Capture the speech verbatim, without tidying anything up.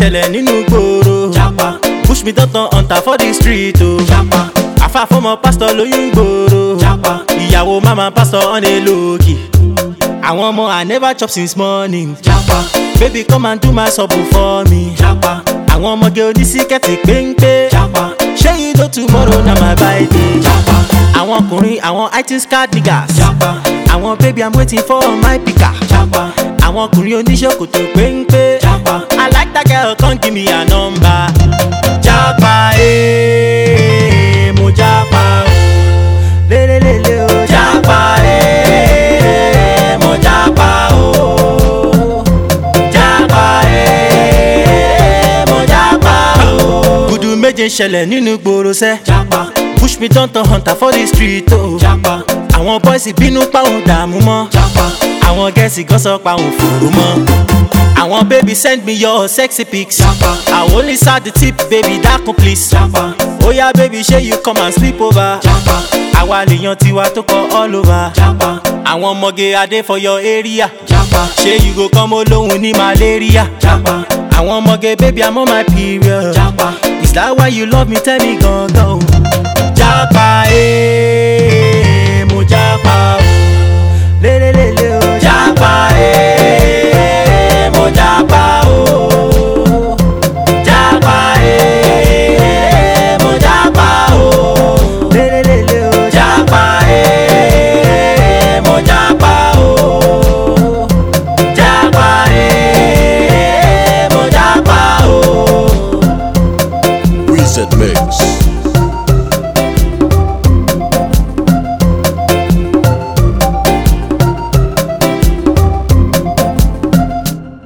ṣẹlẹ̀ nínú gbòòrò. Japa, Push me dantan hunter for the street o. japa, Àfà fọmọ pásítọ̀ lóyún gbòòrò. japa, Ìyàwó mama pásítọ̀ on a low key. Àwọn ọmọ I never chop since morning. japa, Baby come and do my sub for me. japa, Àwọn ọmọge onísíkẹ́tì péńpé. japa, Ṣé you know tomorrow na my birthday? japa, Àwọn ọkùnrin àwọn I T card niggas. japa, Àwọn baby I'm waiting for my picker. japa, Àwọn ọkùnrin oníṣòkòtò péńpé. japa, I like that girl, come give me a number. Japa, eh, mo japa o. Lelelele o. Japa, eh, mo japa o. Japa, eh, mo japa o. Gudu méje ṣẹlẹ̀ nínú gbòòrò sẹ́. japa, Push me down to hunter for the street o. japa, Àwọn boys bínú pa òun dààmú mọ́. japa, Àwọn gẹ̀ẹ́sì gan sọ pa òun fòrò mọ́. Àwọn baby send me your sexy pics. Japa. I only saw the tip, baby dákun please. japa, Oh yeah baby, ṣé you come and sleep over? japa, Àwa lèèyàn tiwa tó kọ all over. japa, Àwọn ọmọge adé for your area. japa, Ṣé you go come olóhùn ní malaria? japa, Àwọn ọmọge baby I'm on my period. japa, Is that why you love me? Tell me gangan o. Japa eh.